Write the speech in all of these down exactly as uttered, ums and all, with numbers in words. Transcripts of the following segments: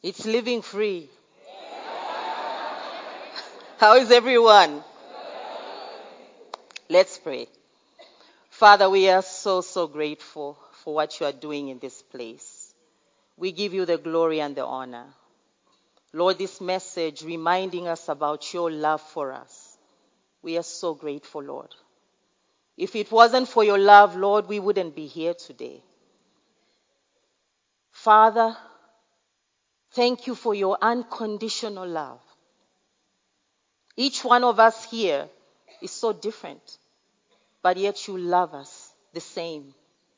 It's living free. How is everyone? Let's pray. Father, we are so, so grateful for what you are doing in this place. We give you the glory and the honor. Lord, this message reminding us about your love for us. We are so grateful, Lord. If it wasn't for your love, Lord, we wouldn't be here today. Father, thank you for your unconditional love. Each one of us here is so different, but yet you love us the same.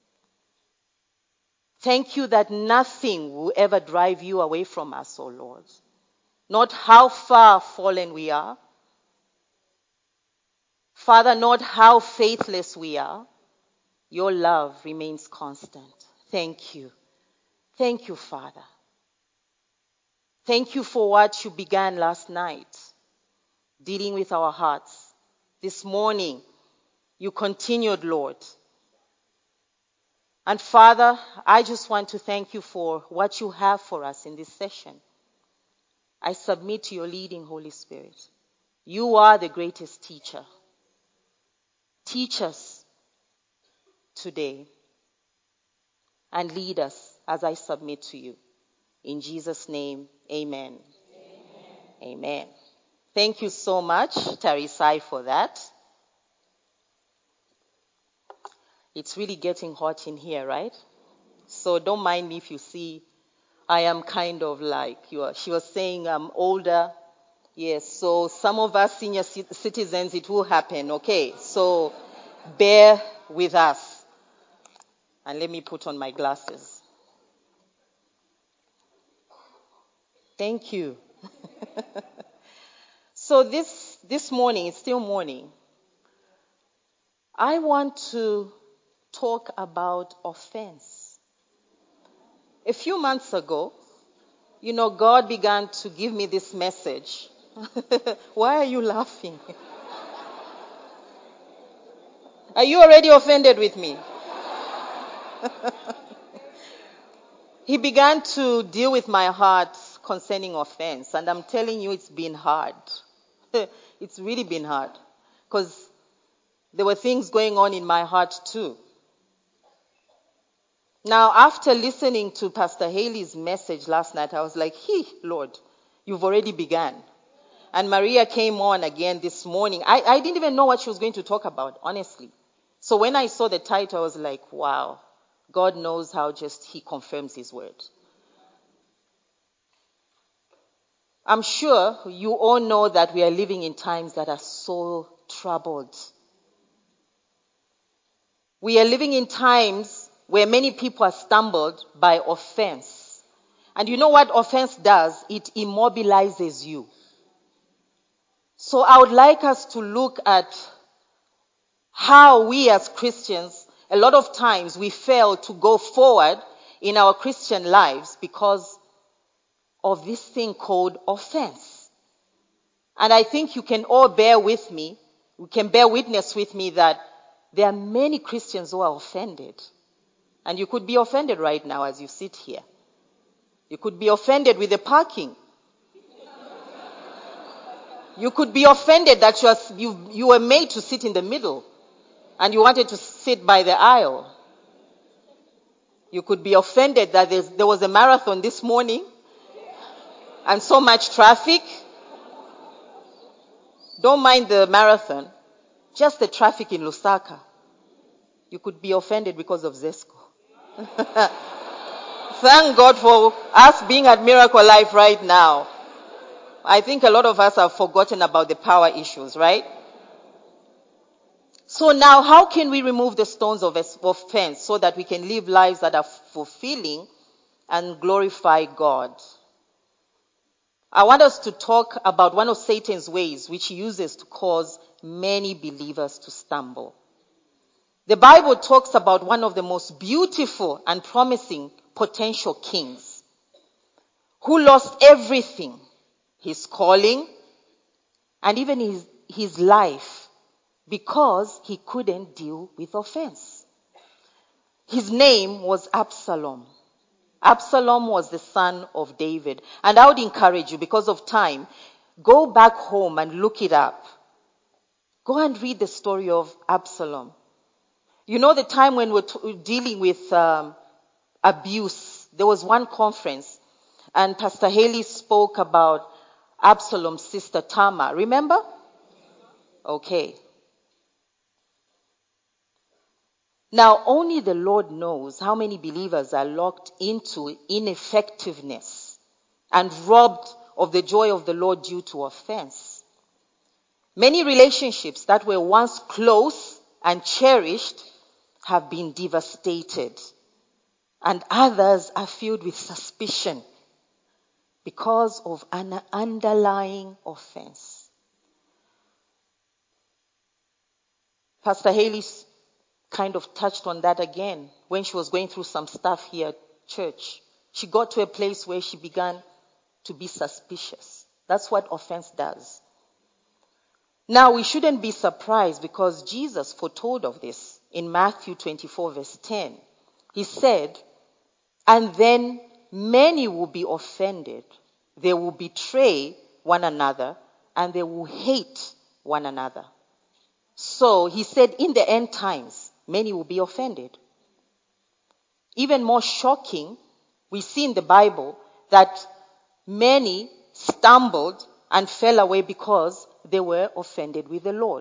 Thank you that nothing will ever drive you away from us, oh Lord. Not how far fallen we are. Father, not how faithless we are. Your love remains constant. Thank you. Thank you, Father. Thank you for what you began last night, dealing with our hearts. This morning, you continued, Lord. And Father, I just want to thank you for what you have for us in this session. I submit to your leading, Holy Spirit. You are the greatest teacher. Teach us today and lead us as I submit to you. In Jesus' name, amen. Amen. Amen. Thank you so much, Tarisai, for that. It's really getting hot in here, right? So don't mind me if you see I am kind of like, you are, she was saying I'm older. Yes, so some of us senior citizens, it will happen, okay? So bear with us. And let me put on my glasses. Thank you. So this, this morning, it's still morning. I want to talk about offense. A few months ago, you know, God began to give me this message. Why are you laughing? Are you already offended with me? He began to deal with my heart concerning offense, and I'm telling you, it's been hard. It's really been hard, because there were things going on in my heart too. Now, after listening to Pastor Haley's message last night, I was like, hey, Lord, you've already begun. And Maria came on again this morning. I, I didn't even know what she was going to talk about, honestly. So when I saw the title, I was like, wow, God knows how just he confirms his word. I'm sure you all know that we are living in times that are so troubled. We are living in times where many people are stumbled by offense. And you know what offense does? It immobilizes you. So I would like us to look at how we as Christians, a lot of times we fail to go forward in our Christian lives because of this thing called offense. And I think you can all bear with me, you can bear witness with me that there are many Christians who are offended. And you could be offended right now as you sit here. You could be offended with the parking. You could be offended that you, are, you, you were made to sit in the middle and you wanted to sit by the aisle. You could be offended that there was a marathon this morning and so much traffic. Don't mind the marathon, just the traffic in Lusaka. You could be offended because of Zesco. Thank God for us being at Miracle Life right now. I think a lot of us have forgotten about the power issues, right? So now, how can we remove the stones of offense so that we can live lives that are fulfilling and glorify God? I want us to talk about one of Satan's ways which he uses to cause many believers to stumble. The Bible talks about one of the most beautiful and promising potential kings who lost everything, his calling, and even his, his life, because he couldn't deal with offense. His name was Absalom. Absalom was the son of David. And I would encourage you, because of time, go back home and look it up. Go and read the story of Absalom. You know, the time when we're t- dealing with um, abuse, there was one conference and Pastor Haley spoke about Absalom's sister Tamar. Remember? Okay. Now, only the Lord knows how many believers are locked into ineffectiveness and robbed of the joy of the Lord due to offense. Many relationships that were once close and cherished have been devastated, and others are filled with suspicion because of an underlying offense. Pastor Haley kind of touched on that again when she was going through some stuff here at church. She got to a place where she began to be suspicious. That's what offense does. Now, we shouldn't be surprised because Jesus foretold of this in Matthew twenty-four, verse ten. He said, "And then many will be offended. They will betray one another and they will hate one another." So he said, in the end times, many will be offended. Even more shocking, we see in the Bible that many stumbled and fell away because they were offended with the Lord.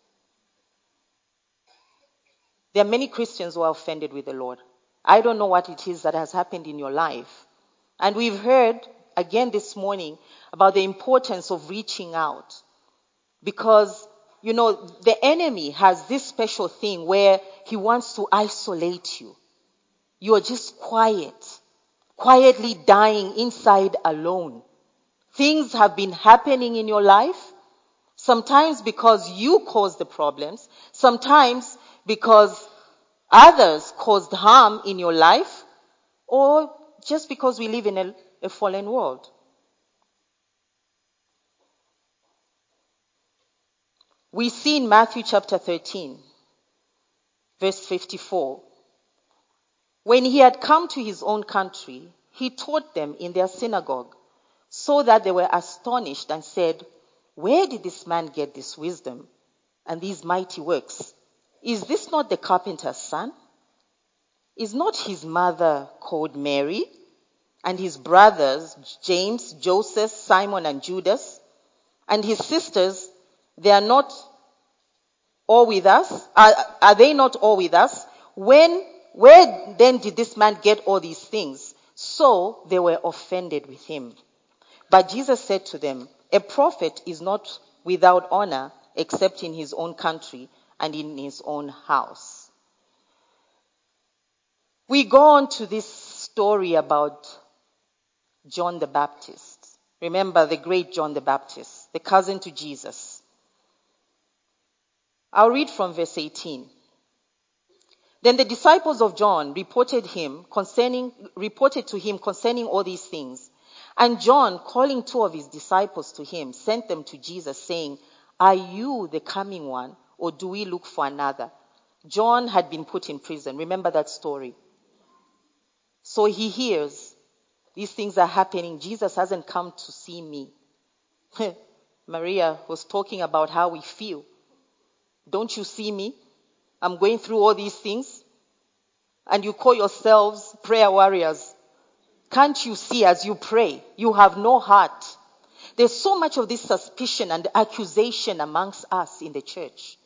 There are many Christians who are offended with the Lord. I don't know what it is that has happened in your life. And we've heard again this morning about the importance of reaching out. Because, you know, the enemy has this special thing where he wants to isolate you. You are just quiet, quietly dying inside alone. Things have been happening in your life, sometimes because you caused the problems, sometimes because others caused harm in your life, or just because we live in a, a fallen world. We see in Matthew chapter thirteen, verse fifty-four, when he had come to his own country, he taught them in their synagogue, so that they were astonished and said, "Where did this man get this wisdom and these mighty works? Is this not the carpenter's son? Is not his mother called Mary? And his brothers, James, Joseph, Simon, and Judas? And his sisters, they are not all with us? Are, are they not all with us? When, where then did this man get all these things?" So they were offended with him. But Jesus said to them, "A prophet is not without honor except in his own country and in his own house." We go on to this story about John the Baptist. Remember the great John the Baptist, the cousin to Jesus. I'll read from verse eighteen. Then the disciples of John reported him concerning, reported to him concerning all these things. And John, calling two of his disciples to him, sent them to Jesus, saying, "Are you the coming one, or do we look for another?" John had been put in prison. Remember that story. So he hears these things are happening. Jesus hasn't come to see me. Maria was talking about how we feel. Don't you see me? I'm going through all these things. And you call yourselves prayer warriors. Can't you see as you pray, you have no heart? There's so much of this suspicion and accusation amongst us in the church.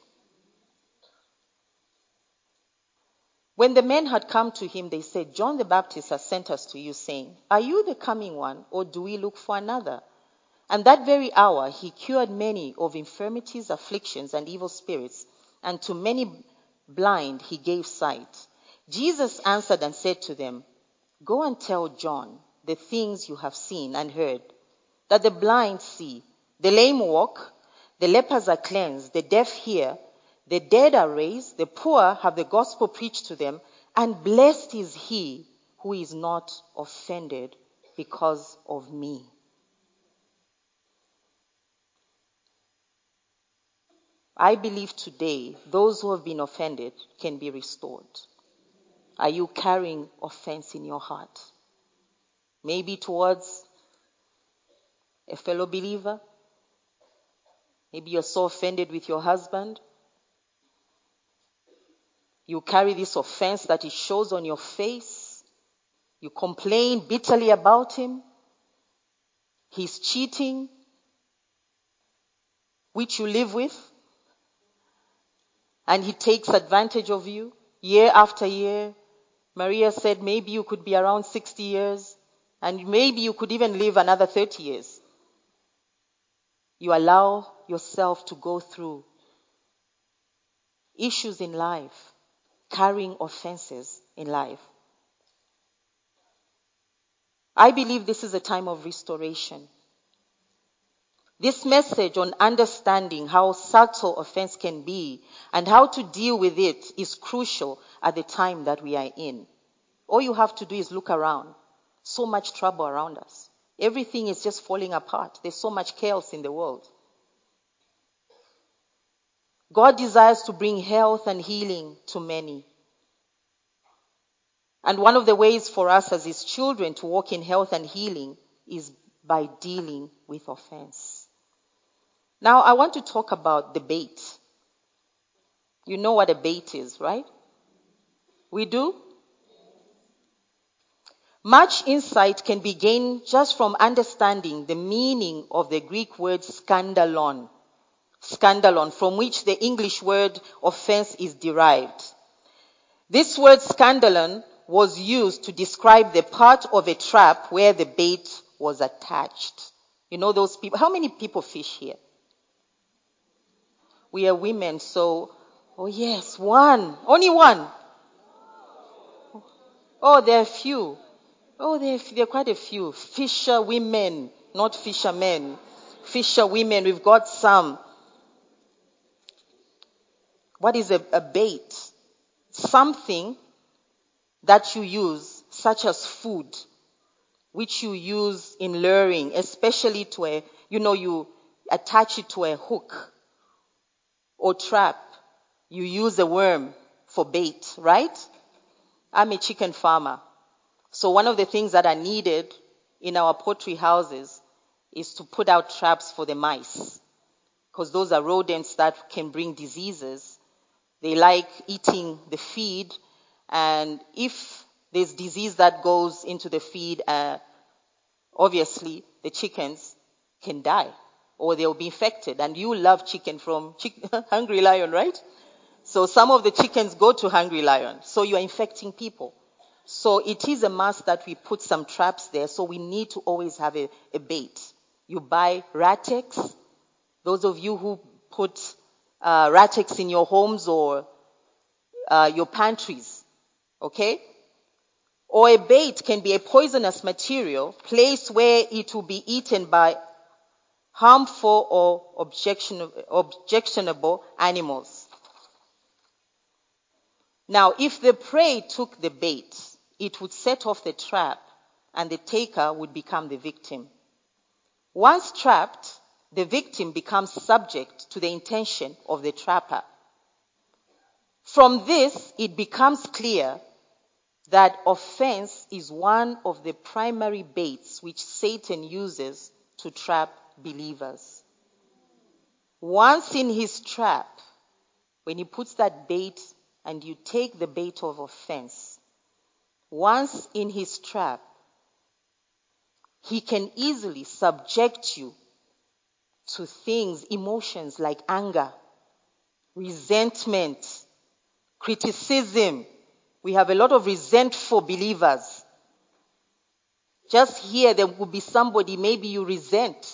When the men had come to him, they said, "John the Baptist has sent us to you, saying, 'Are you the coming one, or do we look for another?' And that very hour he cured many of infirmities, afflictions, and evil spirits, and to many blind he gave sight. Jesus answered and said to them, 'Go and tell John the things you have seen and heard, that the blind see, the lame walk, the lepers are cleansed, the deaf hear, the dead are raised, the poor have the gospel preached to them, and blessed is he who is not offended because of me.'" I believe today those who have been offended can be restored. Are you carrying offense in your heart? maybe towards a fellow believer. Maybe you're so offended with your husband. You carry this offense that it shows on your face. You complain bitterly about him. He's cheating, which you live with. And he takes advantage of you year after year. Maria said maybe you could be around sixty years, and maybe you could even live another thirty years. You allow yourself to go through issues in life, carrying offenses in life. I believe this is a time of restoration. This message on understanding how subtle offense can be and how to deal with it is crucial at the time that we are in. All you have to do is look around. So much trouble around us. Everything is just falling apart. There's so much chaos in the world. God desires to bring health and healing to many. And one of the ways for us as his children to walk in health and healing is by dealing with offense. Now, I want to talk about the bait. You know what a bait is, right? We do? Much insight can be gained just from understanding the meaning of the Greek word skandalon. Skandalon, from which the English word offense is derived. This word skandalon was used to describe the part of a trap where the bait was attached. You know those people? How many people fish here? We are women, so, oh yes, one. Only one. Oh, there are few. Oh, there are, there are quite a few. Fisher women, not fishermen. Fisher women, we've got some. What is a, a bait? Something that you use, such as food, which you use in luring, especially to a, you know, you attach it to a hook or trap. You use a worm for bait, right? I'm a chicken farmer. So one of the things that are needed in our poultry houses is to put out traps for the mice, because those are rodents that can bring diseases. They like eating the feed, and if there's disease that goes into the feed, uh, obviously the chickens can die or they'll be infected. And you love chicken from Chick- Hungry Lion, right? So some of the chickens go to Hungry Lion. So you are infecting people. So it is a must that we put some traps there. So we need to always have a, a bait. You buy Ratex. Those of you who put uh, Ratex in your homes or uh, your pantries, okay? Or a bait can be a poisonous material placed where it will be eaten by harmful or objection, objectionable animals. Now, if the prey took the bait, it would set off the trap and the taker would become the victim. Once trapped, the victim becomes subject to the intention of the trapper. From this, it becomes clear that offense is one of the primary baits which Satan uses to trap believers. Once in his trap, when he puts that bait and you take the bait of offense, once in his trap, he can easily subject you to things, emotions like anger, resentment, criticism. We have a lot of resentful believers. Just here, there will be somebody maybe you resent.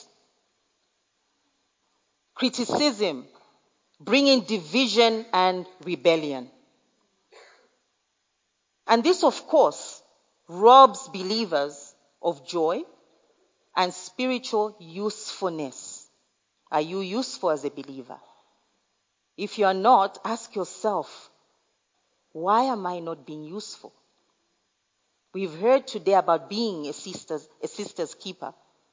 Criticism, bringing division and rebellion. And this, of course, robs believers of joy and spiritual usefulness. Are you useful as a believer? If you are not, ask yourself, why am I not being useful? We've heard today about being a sister's, a sister's keeper.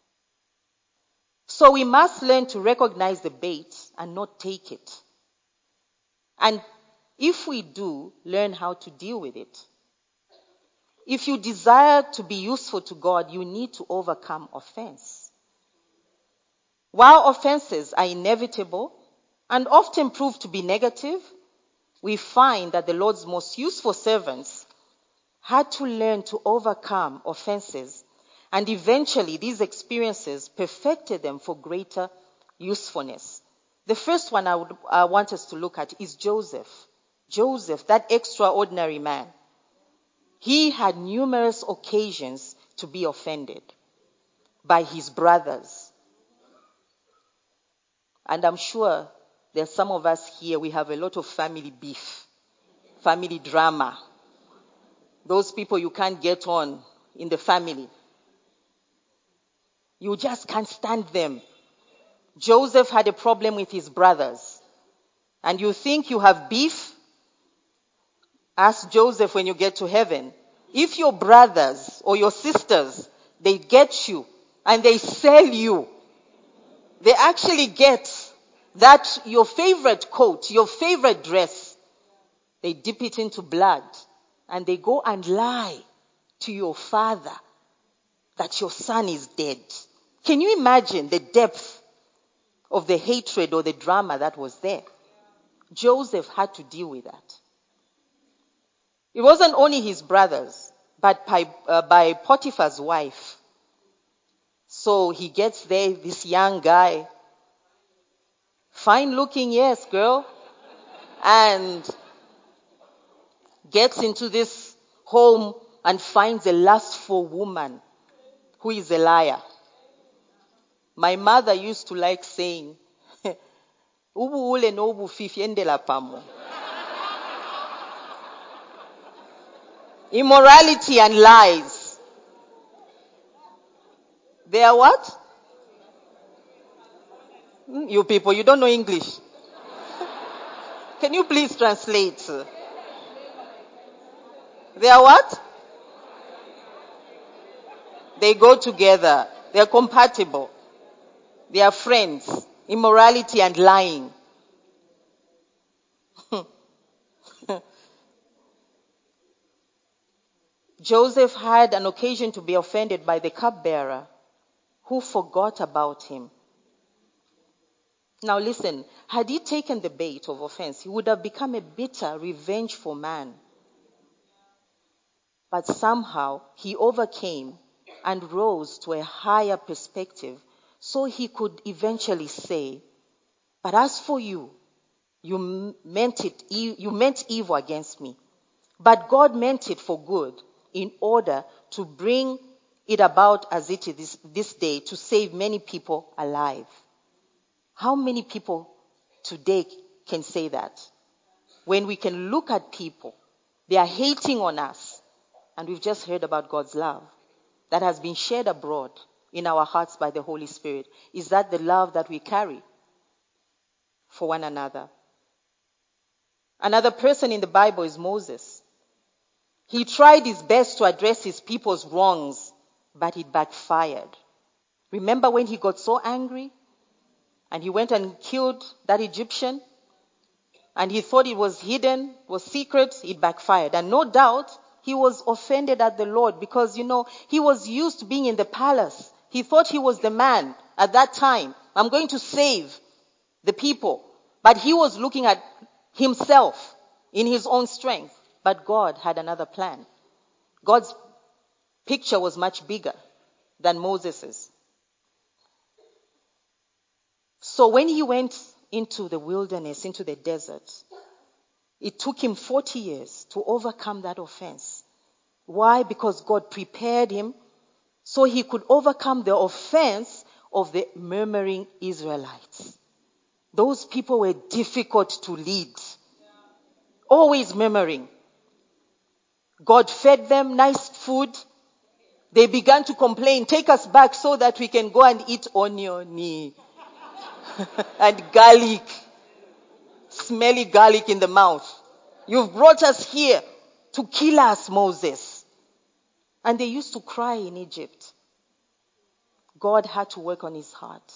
So we must learn to recognize the bait and not take it. And if we do, learn how to deal with it. If you desire to be useful to God, you need to overcome offense. While offenses are inevitable and often prove to be negative, we find that the Lord's most useful servants had to learn to overcome offenses, and eventually these experiences perfected them for greater usefulness. The first one I, would, I want us to look at is Joseph. Joseph, that extraordinary man. He had numerous occasions to be offended by his brothers. And I'm sure there's some of us here, we have a lot of family beef, family drama. Those people you can't get on in the family. You just can't stand them. Joseph had a problem with his brothers. And you think you have beef? Ask Joseph when you get to heaven. If your brothers or your sisters, they get you and they sell you, they actually get that your favorite coat, your favorite dress, they dip it into blood and they go and lie to your father that your son is dead. Can you imagine the depth of the hatred or the drama that was there? Joseph had to deal with that. It wasn't only his brothers, but by, uh, by Potiphar's wife. So he gets there, this young guy, fine looking, yes, girl, and gets into this home and finds a lustful woman who is a liar. My mother used to like saying, ubu ule no ubu fifi endela pamo. Immorality and lies. They are what? You people, you don't know English. Can you please translate? They are what? They go together. They are compatible. They are friends. Immorality and lying. Joseph had an occasion to be offended by the cupbearer who forgot about him. Now listen, had he taken the bait of offense, he would have become a bitter, revengeful man. But somehow he overcame and rose to a higher perspective so he could eventually say, but as for you, you meant it, you meant evil against me, but God meant it for good in order to bring it about as it is this, this day to save many people alive. How many people today can say that? When we can look at people, they are hating on us, and we've just heard about God's love that has been shared abroad in our hearts by the Holy Spirit. Is that the love that we carry for one another? Another person in the Bible is Moses. He tried his best to address his people's wrongs, but it backfired. Remember when he got so angry and he went and killed that Egyptian and he thought it was hidden, was secret, it backfired. And no doubt he was offended at the Lord because, you know, he was used to being in the palace. He thought he was the man at that time. I'm going to save the people. But he was looking at himself in his own strength. But God had another plan. God's picture was much bigger than Moses's. So when he went into the wilderness, into the desert, it took him forty years to overcome that offense. Why? Because God prepared him so he could overcome the offense of the murmuring Israelites. Those people were difficult to lead. Always murmuring. God fed them nice food. They began to complain, take us back so that we can go and eat onion and garlic. Smelly garlic in the mouth. You've brought us here to kill us, Moses. And they used to cry in Egypt. God had to work on his heart.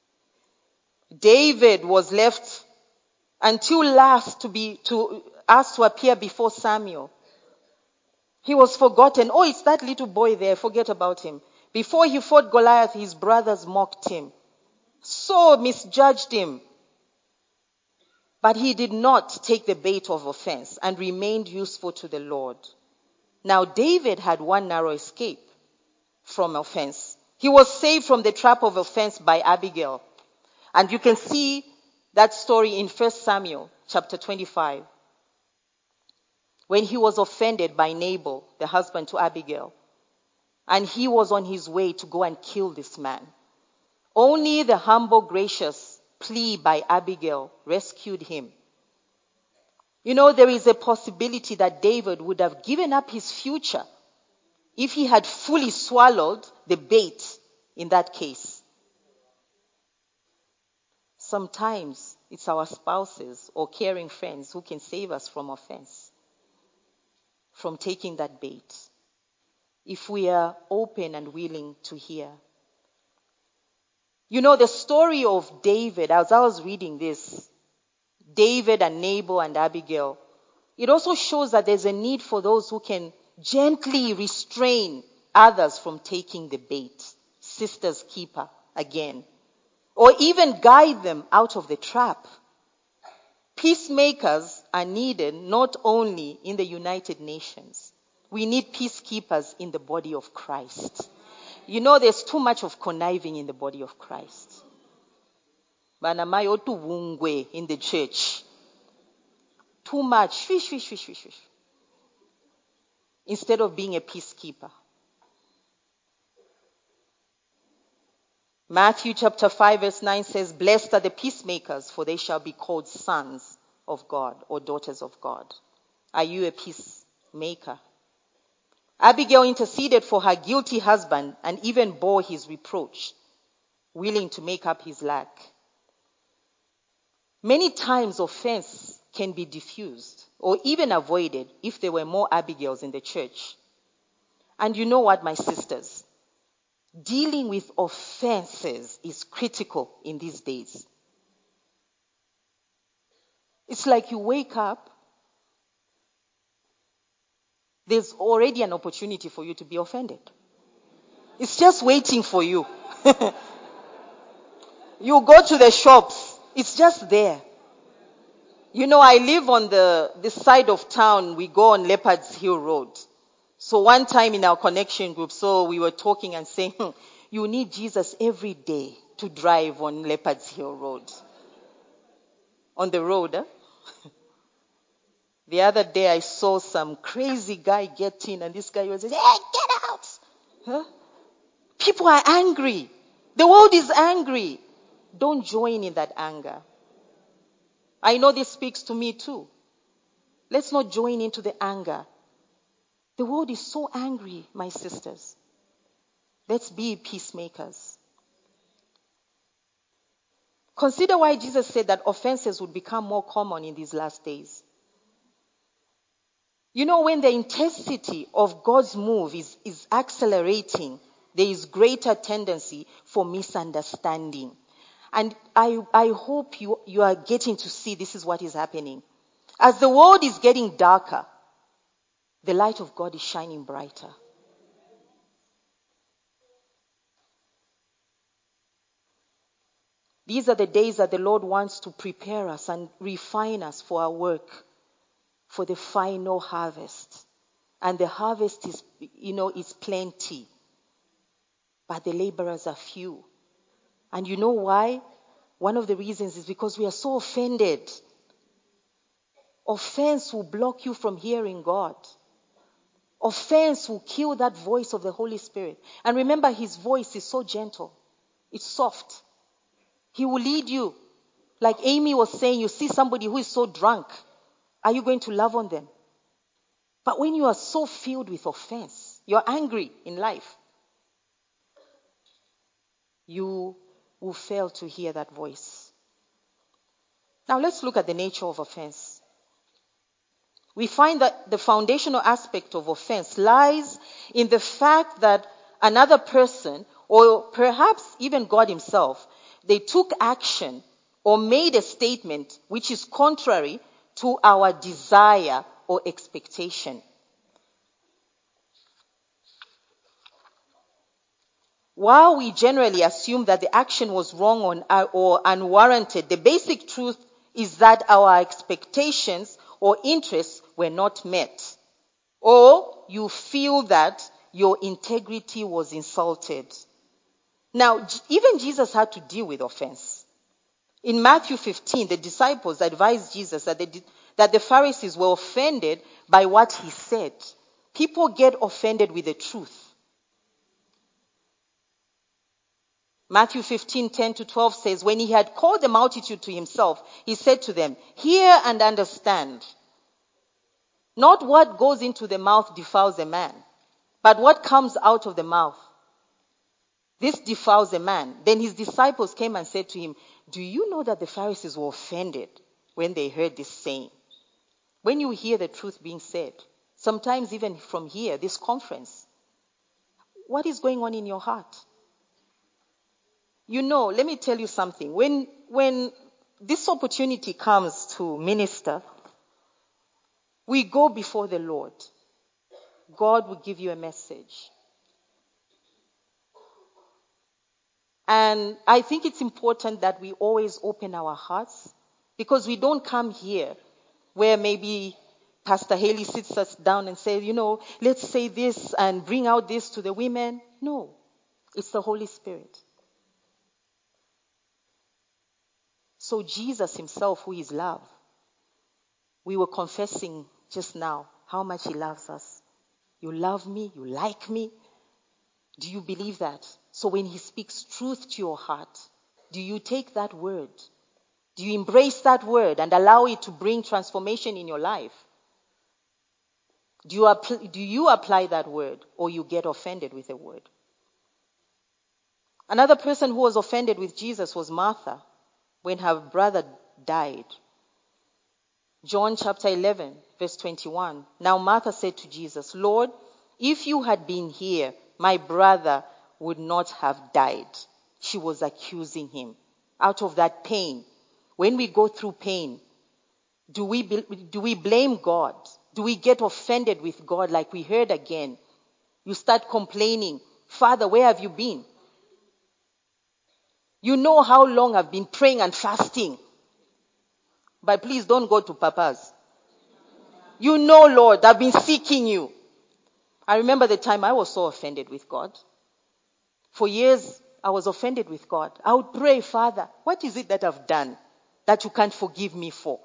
David was left until last to be to asked to appear before Samuel. He was forgotten. Oh, it's that little boy there. Forget about him. Before he fought Goliath, his brothers mocked him, so misjudged him. But he did not take the bait of offense and remained useful to the Lord. Now, David had one narrow escape from offense. He was saved from the trap of offense by Abigail. And you can see that story in First Samuel chapter twenty-five. When he was offended by Nabal, the husband to Abigail, and he was on his way to go and kill this man. Only the humble, gracious plea by Abigail rescued him. You know, there is a possibility that David would have given up his future if he had fully swallowed the bait in that case. Sometimes it's our spouses or caring friends who can save us from offense, from taking that bait, if we are open and willing to hear. You know, the story of David, as I was reading this, David and Nabal and Abigail, it also shows that there's a need for those who can gently restrain others from taking the bait, sister's keeper again, or even guide them out of the trap. Peacemakers are needed not only in the United Nations. We need peacekeepers in the body of Christ. You know, there's too much of conniving in the body of Christ. Banamayotu in the church. Too much. Fish, fish, fish, fish, fish. Instead of being a peacekeeper. Matthew chapter five verse nine says, "Blessed are the peacemakers, for they shall be called sons of God or daughters of God." Are you a peacemaker? Abigail interceded for her guilty husband and even bore his reproach, willing to make up his lack. Many times offense can be diffused or even avoided if there were more Abigails in the church. And you know what, my sisters? Dealing with offenses is critical in these days. It's like you wake up, there's already an opportunity for you to be offended. It's just waiting for you. You go to the shops, it's just there. You know, I live on the, the side of town, we go on Leopards Hill Road. So one time in our connection group, so we were talking and saying, hmm, you need Jesus every day to drive on Leopards Hill Road. On the road, huh? The other day I saw some crazy guy get in and this guy was saying, "Hey, get out!" Huh? People are angry. The world is angry. Don't join in that anger. I know this speaks to me too. Let's not join into the anger. The world is so angry, my sisters. Let's be peacemakers. Consider why Jesus said that offenses would become more common in these last days. You know, when the intensity of God's move is, is accelerating, there is greater tendency for misunderstanding. And I, I hope you, you are getting to see this is what is happening. As the world is getting darker, the light of God is shining brighter. These are the days that the Lord wants to prepare us and refine us for our work, for the final harvest. And the harvest is, you know, is plenty. But the laborers are few. And you know why? One of the reasons is because we are so offended. Offense will block you from hearing God. Offense will kill that voice of the Holy Spirit. And remember, his voice is so gentle. It's soft. He will lead you. Like Amy was saying, you see somebody who is so drunk. Are you going to love on them? But when you are so filled with offense, you're angry in life, you will fail to hear that voice. Now let's look at the nature of offense. We find that the foundational aspect of offense lies in the fact that another person, or perhaps even God himself, they took action or made a statement which is contrary to our desire or expectation. While we generally assume that the action was wrong or, or unwarranted, the basic truth is that our expectations or interests were not met. Or you feel that your integrity was insulted. Now, even Jesus had to deal with offense. In Matthew fifteen, the disciples advised Jesus that, they did, that the Pharisees were offended by what he said. People get offended with the truth. Matthew fifteen, ten to twelve says, when he had called the multitude to himself, he said to them, hear and understand. Not what goes into the mouth defiles a man, but what comes out of the mouth. This defiles a man. Then his disciples came and said to him, do you know that the Pharisees were offended when they heard this saying? When you hear the truth being said, sometimes even from here, this conference, what is going on in your heart? You know, let me tell you something. When, when this opportunity comes to minister, we go before the Lord. God will give you a message. And I think it's important that we always open our hearts, because we don't come here where maybe Pastor Haley sits us down and says, you know, let's say this and bring out this to the women. No, it's the Holy Spirit. So Jesus himself, who is love, we were confessing just now how much he loves us. You love me, you like me. Do you believe that? So when he speaks truth to your heart, do you take that word? Do you embrace that word and allow it to bring transformation in your life? Do you, apply, do you apply that word, or you get offended with the word? Another person who was offended with Jesus was Martha when her brother died. John chapter eleven, verse twenty-one. Now Martha said to Jesus, Lord, if you had been here, my brother would not have died. She was accusing him out of that pain. When we go through pain, do we, do we blame God? Do we get offended with God like we heard again? You start complaining, Father, where have you been? You know how long I've been praying and fasting. But please don't go to Papa's. You know, Lord, I've been seeking you. I remember the time I was so offended with God. For years, I was offended with God. I would pray, Father, what is it that I've done that you can't forgive me for?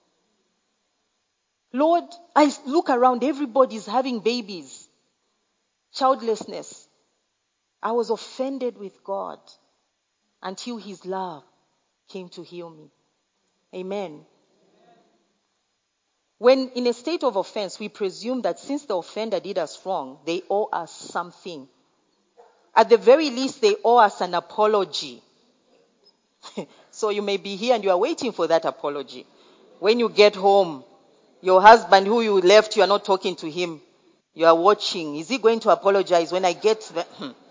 Lord, I look around, everybody's having babies. Childlessness. I was offended with God until his love came to heal me. Amen. When in a state of offense, we presume that since the offender did us wrong, they owe us something. At the very least, they owe us an apology. So you may be here and you are waiting for that apology. When you get home, your husband who you left, you are not talking to him. You are watching. Is he going to apologize when I get the...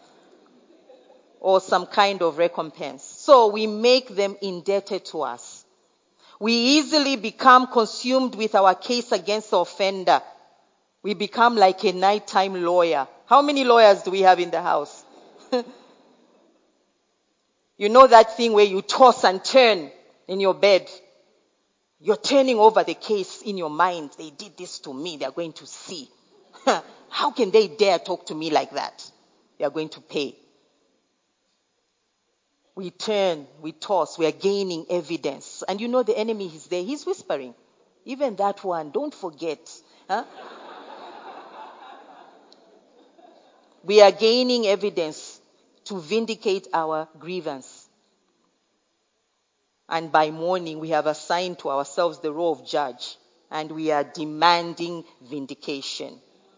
or some kind of recompense? So we make them indebted to us. We easily become consumed with our case against the offender. We become like a nighttime lawyer. How many lawyers do we have in the house? You know that thing where you toss and turn in your bed. You're turning over the case in your mind. They did this to me. They're going to see. How can they dare talk to me like that? They are going to pay. We turn, we toss, we are gaining evidence. And you know the enemy is there. He's whispering. Even that one, don't forget. Huh? We are gaining evidence to vindicate our grievance. And by morning, we have assigned to ourselves the role of judge. And we are demanding vindication.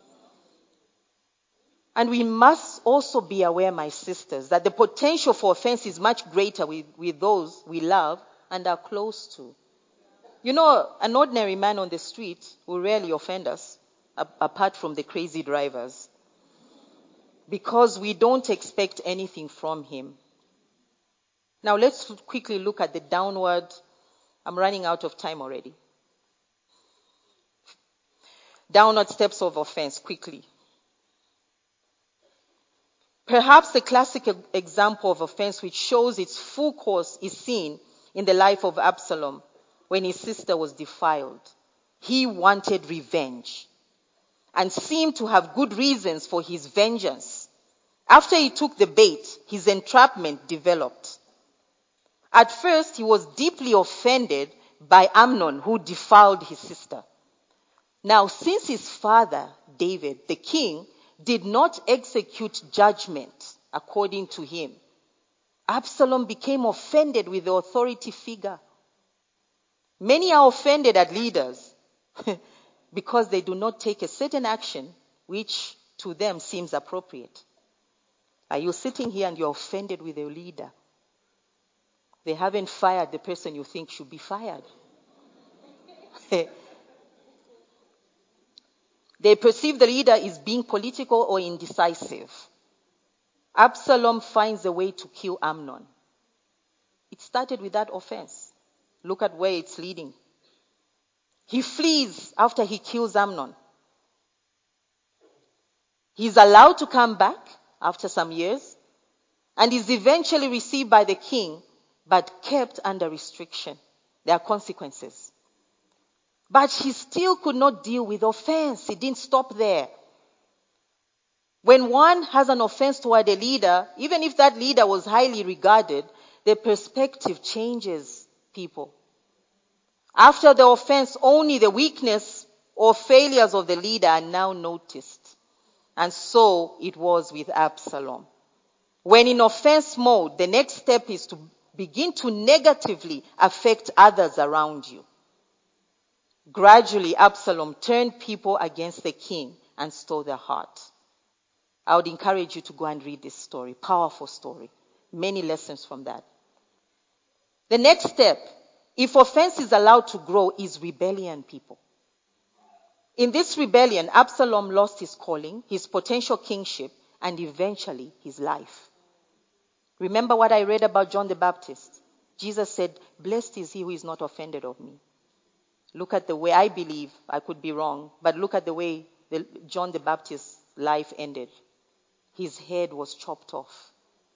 And we must also be aware, my sisters, that the potential for offense is much greater with, with those we love and are close to. You know, an ordinary man on the street will rarely offend us, a- apart from the crazy drivers, because we don't expect anything from him. Now let's quickly look at the downward. I'm running out of time already. Downward steps of offense, quickly. Perhaps the classic e- example of offense which shows its full course is seen in the life of Absalom when his sister was defiled. He wanted revenge and seemed to have good reasons for his vengeance. After he took the bait, his entrapment developed. At first, he was deeply offended by Amnon, who defiled his sister. Now, since his father, David, the king, did not execute judgment according to him, Absalom became offended with the authority figure. Many are offended at leaders because they do not take a certain action which to them seems appropriate. Are you sitting here and you're offended with a leader? They haven't fired the person you think should be fired. They perceive the leader is being political or indecisive. Absalom finds a way to kill Amnon. It started with that offense. Look at where it's leading. He flees after he kills Amnon. He's allowed to come back after some years and is eventually received by the king, but kept under restriction. There are consequences. But he still could not deal with offense. He didn't stop there. When one has an offense toward a leader, even if that leader was highly regarded, the perspective changes people. After the offense, only the weakness or failures of the leader are now noticed. And so it was with Absalom. When in offense mode, the next step is to begin to negatively affect others around you. Gradually, Absalom turned people against the king and stole their heart. I would encourage you to go and read this story. Powerful story. Many lessons from that. The next step, if offense is allowed to grow, is rebellion, people. In this rebellion, Absalom lost his calling, his potential kingship, and eventually his life. Remember what I read about John the Baptist? Jesus said, "Blessed is he who is not offended of me." Look at the way, I believe, I could be wrong, but look at the way the, John the Baptist's life ended. His head was chopped off.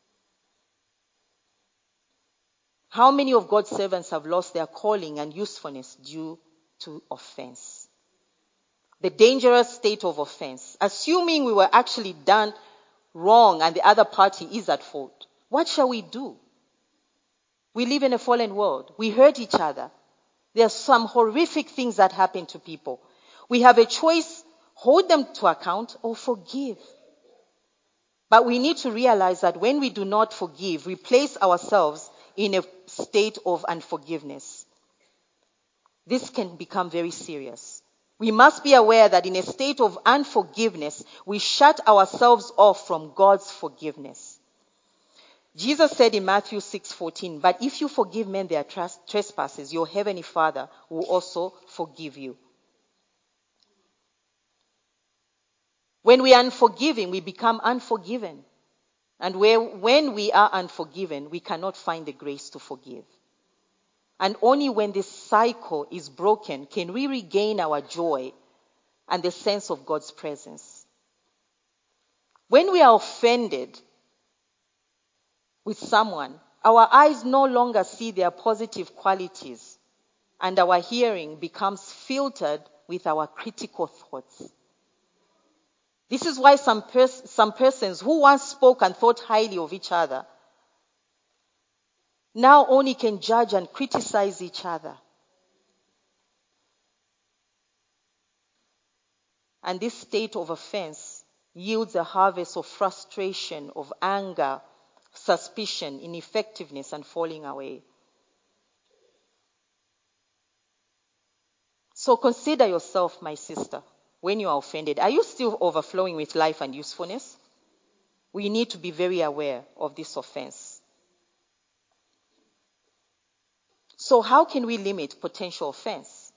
How many of God's servants have lost their calling and usefulness due to offense? The dangerous state of offense. Assuming we were actually done wrong and the other party is at fault, what shall we do? We live in a fallen world. We hurt each other. There are some horrific things that happen to people. We have a choice, hold them to account or forgive. But we need to realize that when we do not forgive, we place ourselves in a state of unforgiveness. This can become very serious. We must be aware that in a state of unforgiveness, we shut ourselves off from God's forgiveness. Jesus said in Matthew six fourteen, "But if you forgive men their trespasses, your heavenly Father will also forgive you." When we are unforgiving, we become unforgiven. And where, when we are unforgiven, we cannot find the grace to forgive. And only when this cycle is broken can we regain our joy and the sense of God's presence. When we are offended with someone, our eyes no longer see their positive qualities, and our hearing becomes filtered with our critical thoughts. This is why some, pers- some persons who once spoke and thought highly of each other now only can judge and criticize each other. And this state of offense yields a harvest of frustration, of anger, suspicion, ineffectiveness, and falling away. So consider yourself, my sister, when you are offended. Are you still overflowing with life and usefulness? We need to be very aware of this offense. So how can we limit potential offense?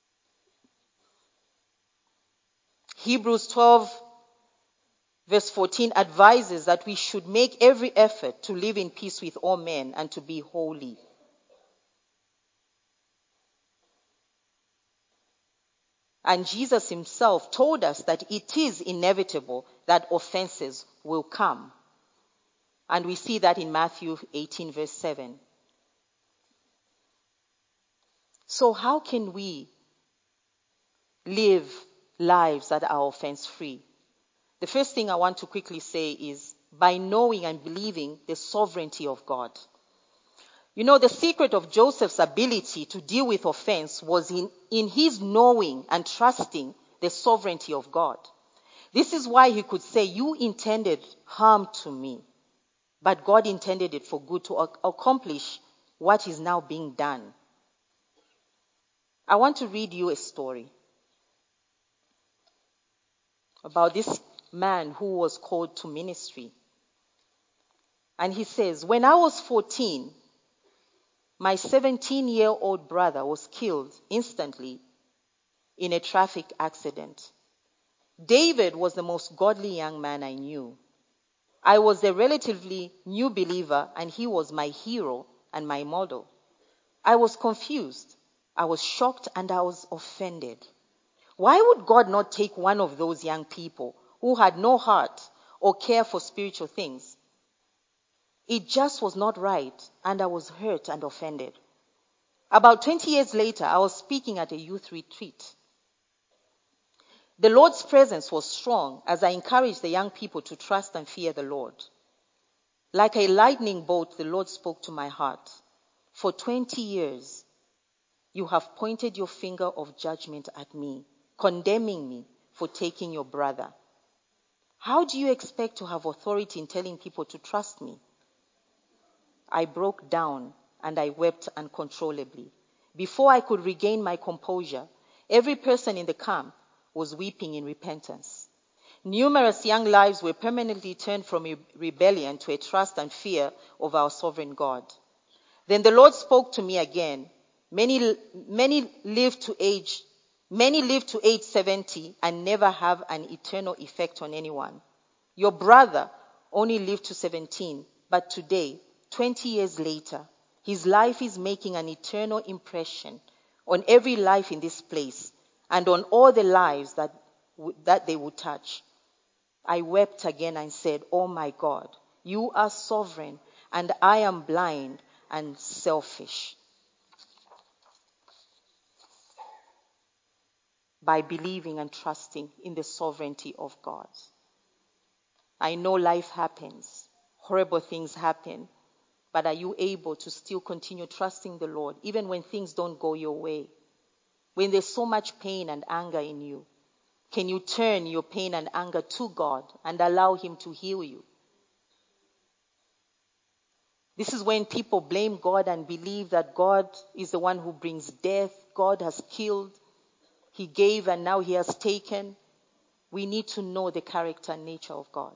Hebrews twelve verse fourteen advises that we should make every effort to live in peace with all men and to be holy. And Jesus himself told us that it is inevitable that offenses will come. And we see that in Matthew eighteen, verse seven. So how can we live lives that are offense-free? The first thing I want to quickly say is by knowing and believing the sovereignty of God. You know, the secret of Joseph's ability to deal with offense was in, in his knowing and trusting the sovereignty of God. This is why he could say, you intended harm to me, but God intended it for good to ac- accomplish what is now being done. I want to read you a story about this man who was called to ministry. And he says, when I was fourteen, my seventeen-year-old brother was killed instantly in a traffic accident. David was the most godly young man I knew. I was a relatively new believer, and he was my hero and my model. I was confused, I was shocked, and I was offended. Why would God not take one of those young people who had no heart or care for spiritual things? It just was not right, and I was hurt and offended. About twenty years later, I was speaking at a youth retreat. The Lord's presence was strong as I encouraged the young people to trust and fear the Lord. Like a lightning bolt, the Lord spoke to my heart. For twenty years, you have pointed your finger of judgment at me, condemning me for taking your brother. How do you expect to have authority in telling people to trust me? I broke down and I wept uncontrollably. Before I could regain my composure, every person in the camp was weeping in repentance. Numerous young lives were permanently turned from a rebellion to a trust and fear of our sovereign God. Then the Lord spoke to me again. Many, many live to age, many live to age seventy and never have an eternal effect on anyone. Your brother only lived to seventeen, but today, twenty years later, his life is making an eternal impression on every life in this place and on all the lives that, that they would touch. I wept again and said, oh my God, you are sovereign and I am blind and selfish. By believing and trusting in the sovereignty of God. I know life happens, horrible things happen, but are you able to still continue trusting the Lord even when things don't go your way? When there's so much pain and anger in you, can you turn your pain and anger to God and allow Him to heal you? This is when people blame God and believe that God is the one who brings death. God has killed. He gave and now He has taken. We need to know the character and nature of God.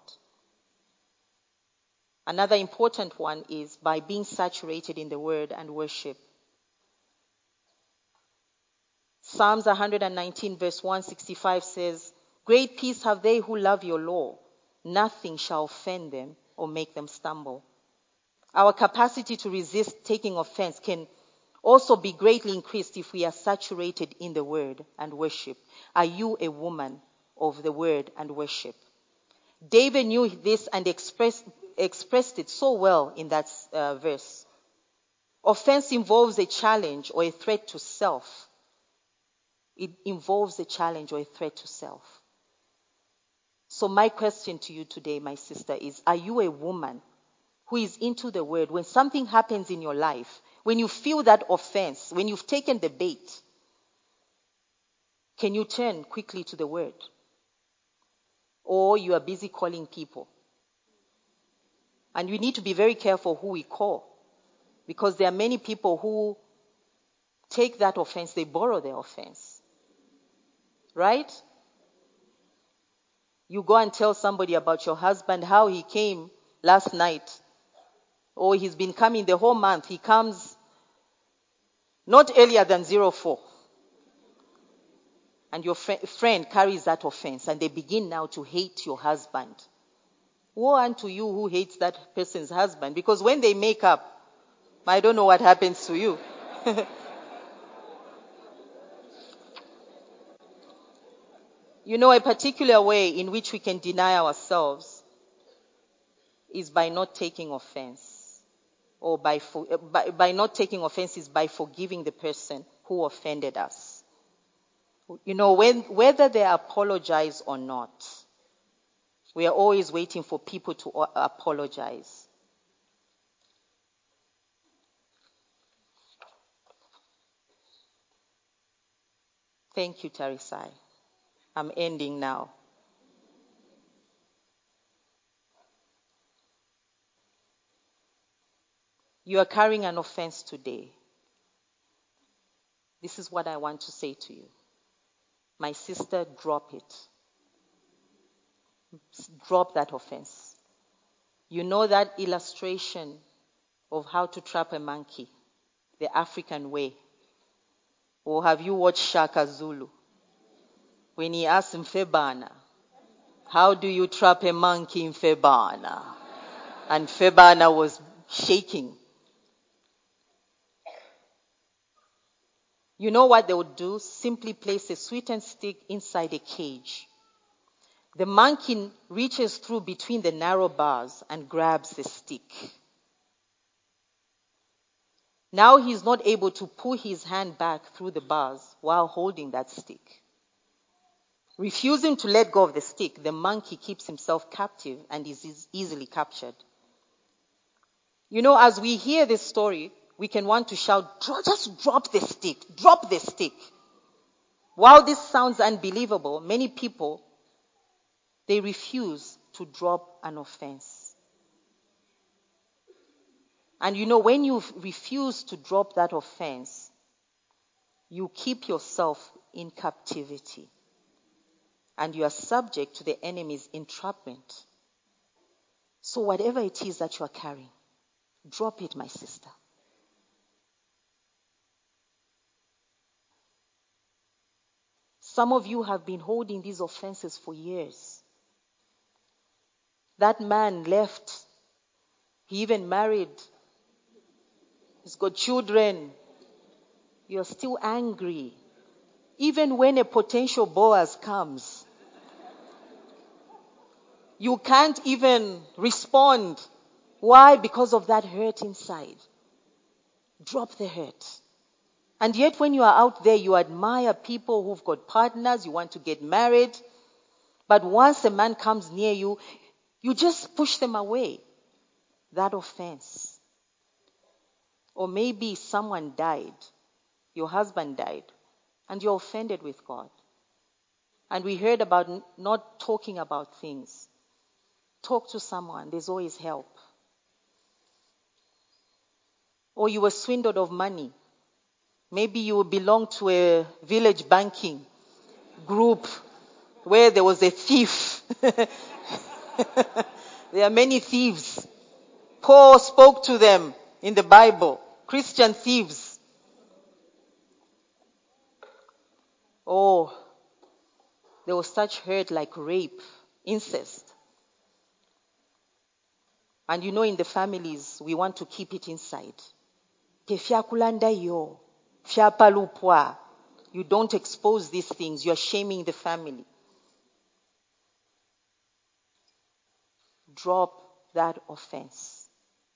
Another important one is by being saturated in the Word and worship. Psalms one nineteen verse one sixty-five says, great peace have they who love your law. Nothing shall offend them or make them stumble. Our capacity to resist taking offense can also be greatly increased if we are saturated in the Word and worship. Are you a woman of the Word and worship? David knew this and expressed, expressed it so well in that uh, verse. Offense involves a challenge or a threat to self. It involves a challenge or a threat to self. So my question to you today, my sister, is, are you a woman who is into the Word? When something happens in your life, when you feel that offense, when you've taken the bait, can you turn quickly to the Word? Or you are busy calling people? And we need to be very careful who we call, because there are many people who take that offense, they borrow their offense. Right? You go and tell somebody about your husband, how he came last night. Or he's been coming the whole month. He comes not earlier than zero four. And your fr- friend carries that offense and they begin now to hate your husband. Woe unto you who hates that person's husband. Because when they make up, I don't know what happens to you. You know, a particular way in which we can deny ourselves is by not taking offense. Or by, for, uh, by, by not taking offense is by forgiving the person who offended us. You know, when, whether they apologize or not, we are always waiting for people to uh, apologize. Thank you, Tarisai. I'm ending now. You are carrying an offense today. This is what I want to say to you. My sister, drop it. Drop that offense. You know that illustration of how to trap a monkey, the African way? Or have you watched Shaka Zulu? When he asked Mfebana, how do you trap a monkey in Febana? And Febana was shaking. You know what they would do? Simply place a sweetened stick inside a cage. The monkey reaches through between the narrow bars and grabs the stick. Now he's not able to pull his hand back through the bars while holding that stick. Refusing to let go of the stick, the monkey keeps himself captive and is easily captured. You know, as we hear this story, we can want to shout, just drop the stick, drop the stick. While this sounds unbelievable, many people, they refuse to drop an offense. And you know, when you refuse to drop that offense, you keep yourself in captivity. And you are subject to the enemy's entrapment. So whatever it is that you are carrying, drop it, my sister. Some of you have been holding these offenses for years. That man left. He even married. He's got children. You're still angry. Even when a potential Boaz comes, you can't even respond. Why? Because of that hurt inside. Drop the hurt. And yet when you are out there, you admire people who've got partners, you want to get married. But once a man comes near you, you just push them away. That offense. Or maybe someone died. Your husband died. And you're offended with God. And we heard about not talking about things. Talk to someone. There's always help. Or you were swindled of money. Maybe you belong to a village banking group where there was a thief. There are many thieves. Paul spoke to them in the Bible. Christian thieves. Oh, there was such hurt like rape, incest. And you know, in the families, we want to keep it inside. You don't expose these things. You're shaming the family. Drop that offense.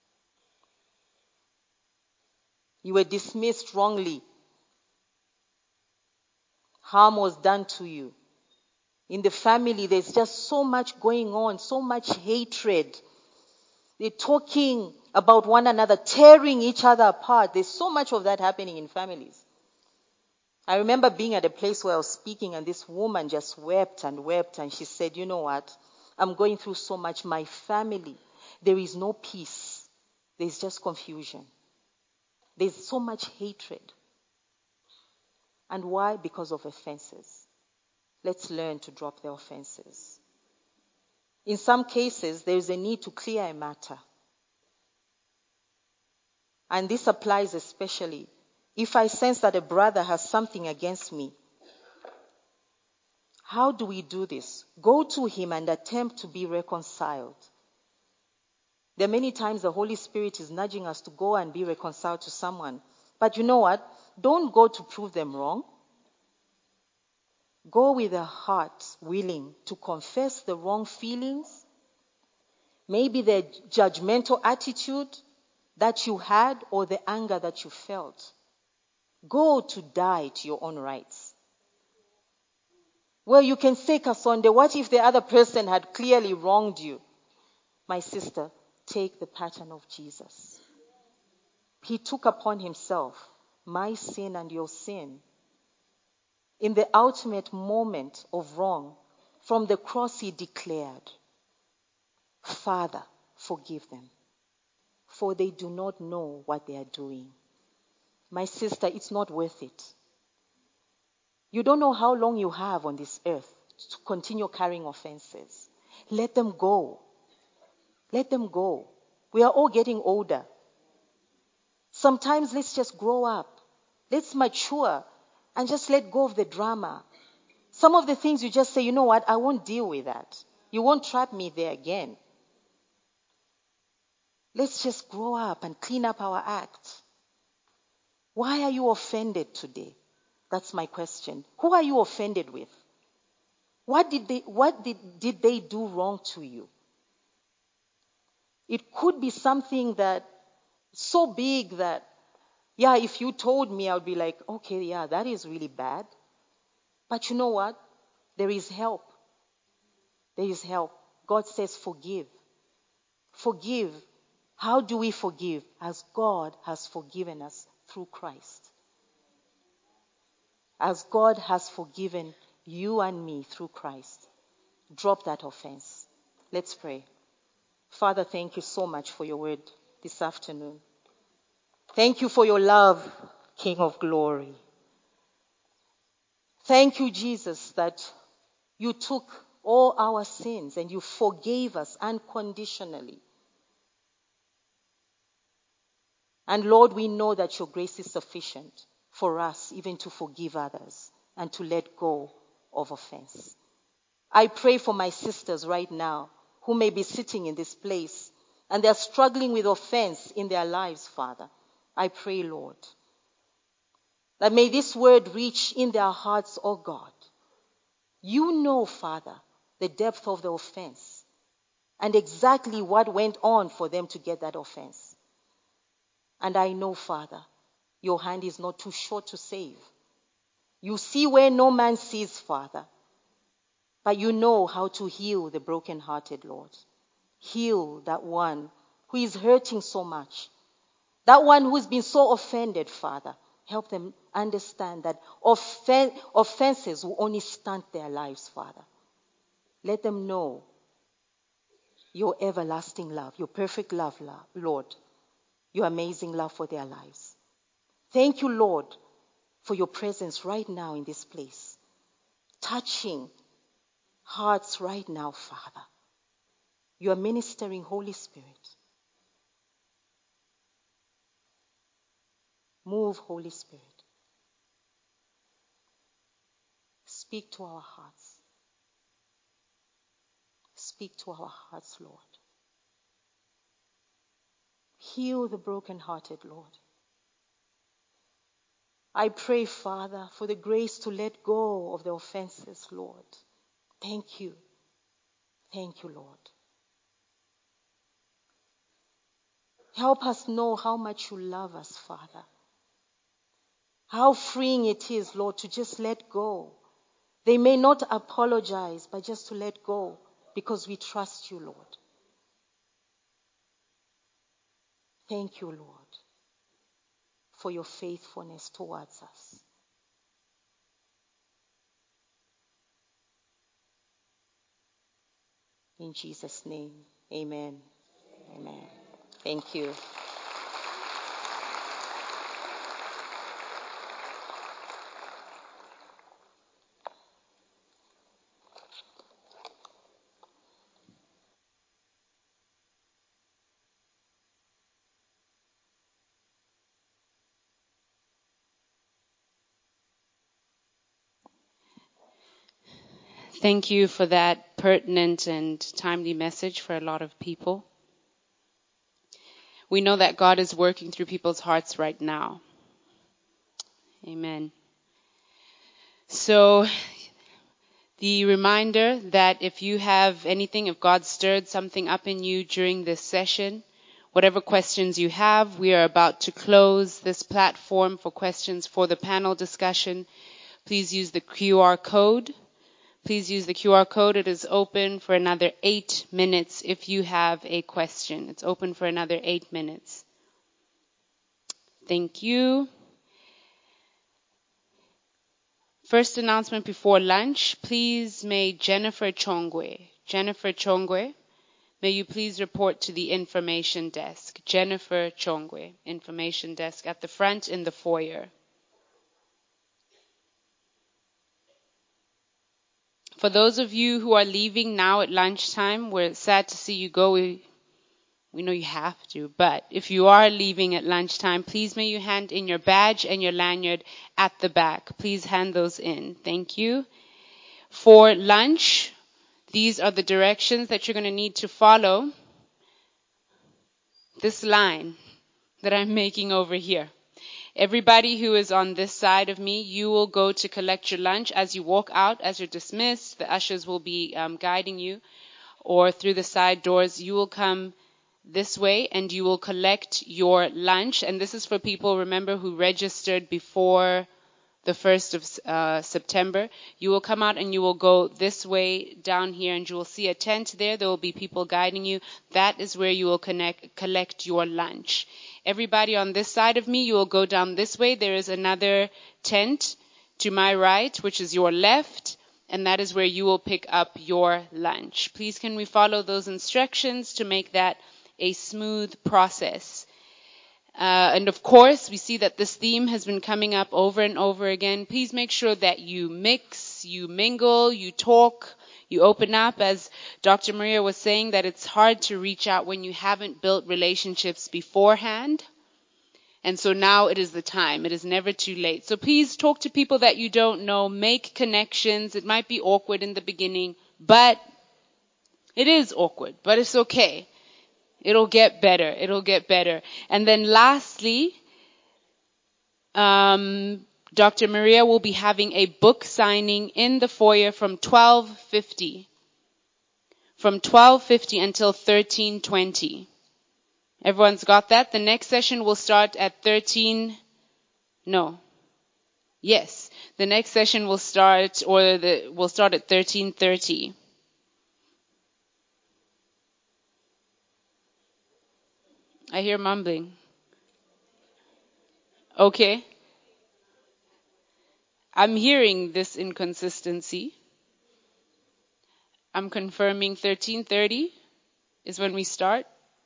You were dismissed wrongly. Harm was done to you. In the family, there's just so much going on, so much hatred. They're talking about one another, tearing each other apart. There's so much of that happening in families. I remember being at a place where I was speaking and this woman just wept and wept and she said, you know what? I'm going through so much. My family, there is no peace. There's just confusion. There's so much hatred. And why? Because of offenses. Let's learn to drop the offenses. In some cases, there is a need to clear a matter. And this applies especially if I sense that a brother has something against me. How do we do this? Go to him and attempt to be reconciled. There are many times the Holy Spirit is nudging us to go and be reconciled to someone. But you know what? Don't go to prove them wrong. Go with a heart willing to confess the wrong feelings, maybe the judgmental attitude that you had or the anger that you felt. Go to die to your own rights. Well, you can say, Kasonde, what if the other person had clearly wronged you? My sister, take the pattern of Jesus. He took upon himself my sin and your sin. In the ultimate moment of wrong, from the cross he declared, Father, forgive them, for they do not know what they are doing. My sister, it's not worth it. You don't know how long you have on this earth to continue carrying offenses. Let them go. Let them go. We are all getting older. Sometimes let's just grow up. Let's mature and just let go of the drama. Some of the things you just say, you know what, I won't deal with that. You won't trap me there again. Let's just grow up and clean up our act. Why are you offended today? That's my question. Who are you offended with? What did they, what did, did they do wrong to you? It could be something that so big that, yeah, if you told me, I would be like, okay, yeah, that is really bad. But you know what? There is help. There is help. God says forgive. Forgive. How do we forgive? As God has forgiven us through Christ. As God has forgiven you and me through Christ. Drop that offense. Let's pray. Father, thank you so much for your word this afternoon. Thank you for your love, King of glory. Thank you, Jesus, that you took all our sins and you forgave us unconditionally. And Lord, we know that your grace is sufficient for us even to forgive others and to let go of offense. I pray for my sisters right now who may be sitting in this place and they're struggling with offense in their lives, Father. I pray, Lord, that may this word reach in their hearts, oh God. You know, Father, the depth of the offense and exactly what went on for them to get that offense. And I know, Father, your hand is not too short to save. You see where no man sees, Father. But you know how to heal the brokenhearted, Lord. Heal that one who is hurting so much. That one who's been so offended, Father. Help them understand that offen- offenses will only stunt their lives, Father. Let them know your everlasting love, your perfect love, Lord. Your amazing love for their lives. Thank you, Lord, for your presence right now in this place. Touching hearts right now, Father. You are ministering, Holy Spirit. Move, Holy Spirit. Speak to our hearts. Speak to our hearts, Lord. Heal the brokenhearted, Lord. I pray, Father, for the grace to let go of the offenses, Lord. Thank you. Thank you, Lord. Help us know how much you love us, Father. How freeing it is, Lord, to just let go. They may not apologize, but just to let go because we trust you, Lord. Thank you, Lord, for your faithfulness towards us. In Jesus' name, amen. Amen. Thank you. Thank you for that pertinent and timely message for a lot of people. We know that God is working through people's hearts right now. Amen. So The reminder that if you have anything, if God stirred something up in you during this session, whatever questions you have, we are about to close this platform for questions for the panel discussion. Please use the Q R code. Please use the Q R code. It is open for another eight minutes if you have a question. It's open for another eight minutes. Thank you. First announcement before lunch. Please may Jennifer Chongwe, Jennifer Chongwe, may you please report to the information desk. Jennifer Chongwe, information desk at the front in the foyer. For those of you who are leaving now at lunchtime, we're sad to see you go. We, we know you have to, but if you are leaving at lunchtime, please may you hand in your badge and your lanyard at the back. Please hand those in. Thank you. For lunch, these are the directions that you're going to need to follow. This line that I'm making over here. Everybody who is on this side of me, you will go to collect your lunch. As you walk out, as you're dismissed, the ushers will be um, guiding you, or through the side doors, you will come this way and you will collect your lunch. And this is for people, remember, who registered before the first of uh, September. You will come out and you will go this way down here, and you will see a tent there. There will be people guiding you. That is where you will connect, collect your lunch. Everybody on this side of me, you will go down this way. There is another tent to my right, which is your left, and that is where you will pick up your lunch. Please can we follow those instructions to make that a smooth process. Uh, and of course, we see that this theme has been coming up over and over again. Please make sure that you mix, you mingle, you talk, you open up. As Doctor Maria was saying, that it's hard to reach out when you haven't built relationships beforehand. And so now it is the time. It is never too late. So please talk to people that you don't know. Make connections. It might be awkward in the beginning, but it is awkward, but it's okay. It'll get better. It'll get better. And then lastly, um, Doctor Maria will be having a book signing in the foyer from twelve fifty. From twelve fifty until thirteen twenty. Everyone's got that? The next session will start at thirteen. No. Yes. The next session will start, or the, will start at thirteen thirty. I hear mumbling. Okay. I'm hearing this inconsistency. I'm confirming thirteen thirty is when we start.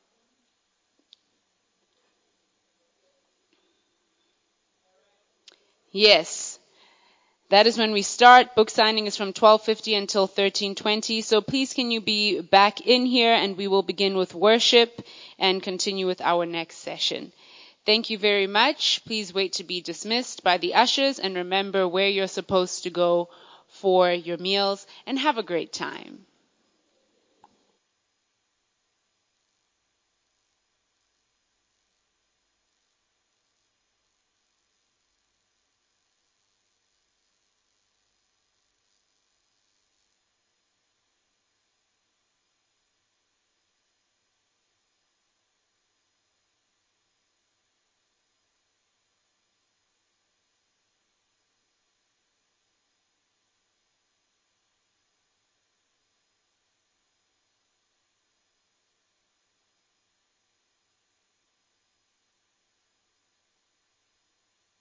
Yes. That is when we start. Book signing is from twelve fifty until thirteen twenty. So please can you be back in here, and we will begin with worship and continue with our next session. Thank you very much. Please wait to be dismissed by the ushers, and remember where you're supposed to go for your meals, and have a great time.